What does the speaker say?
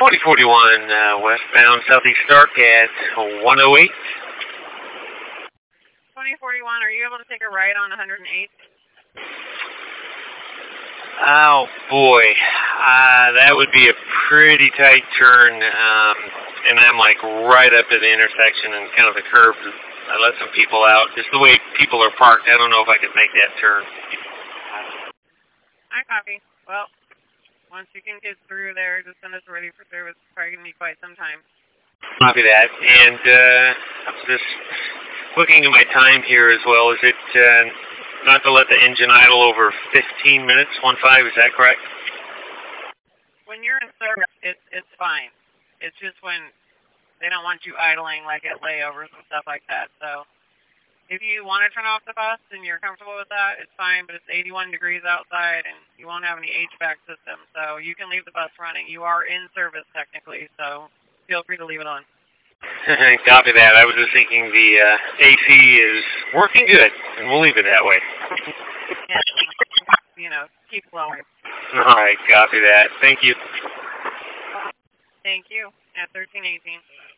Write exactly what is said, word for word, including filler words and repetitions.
twenty forty-one uh, westbound Southeast Stark at one oh eight. twenty forty-one, are you able to take a right on one hundred eight? Oh boy, uh, that would be a pretty tight turn, um, and I'm like right up at the intersection and kind of the curb. I let some people out. Just the way people are parked, I don't know if I could make that turn. I copy. Well, once you can get through there, just send us ready for service. It's probably going to be quite some time. Copy that. And uh, I'm just looking at my time here as well. Is it uh, not to let the engine idle over fifteen minutes, one five, is that correct? When you're in service, it's, it's fine. It's just when they don't want you idling like at layovers and stuff like that. So if you want to turn off the bus and you're comfortable with that, it's fine, but it's eighty-one degrees outside and you won't have any H V A C system, so you can leave the bus running. You are in service technically, so feel free to leave it on. Copy that. I was just thinking the uh, A C is working good, and we'll leave it that way. Yeah, you know, keep flowing. All right, copy that. Thank you. Thank you. At thirteen eighteen.